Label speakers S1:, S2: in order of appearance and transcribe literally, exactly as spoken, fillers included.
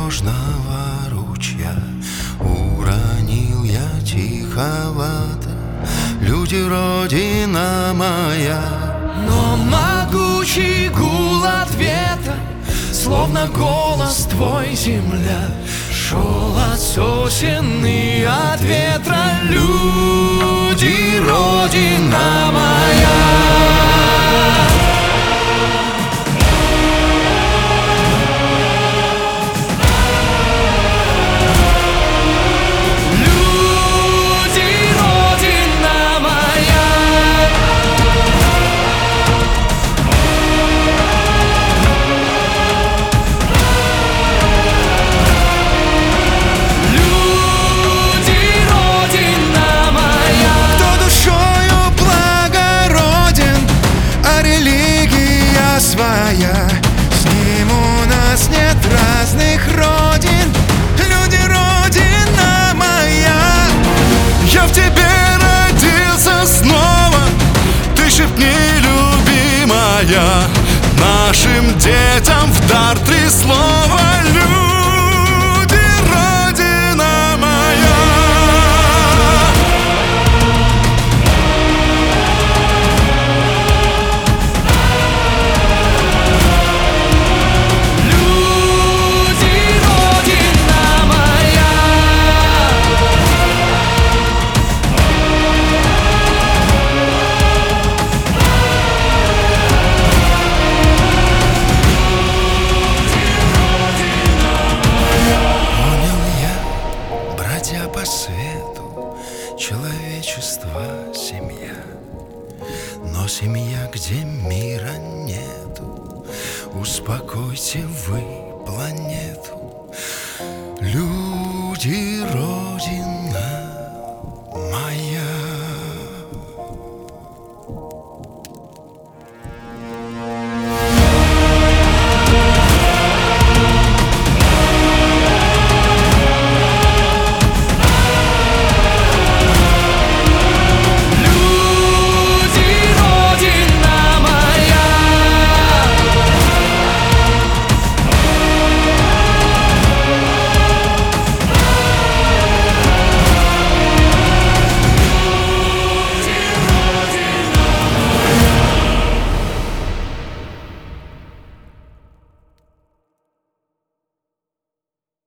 S1: нежного ручья уронил я тиховато: люди, родина моя.
S2: Но могучий гул ответа, словно голос твой, земля, шел от сосен и от ветра. Люди, родина моя.
S1: С ним у нас нет разных родин. Люди, родина моя. Я в тебе родился снова. Ты шепни, любимая, нашим детям в дар три слова: люди, родина моя. По свету человечество — семья, но семья, где мира нету. Успокойте вы планету, люди, родина.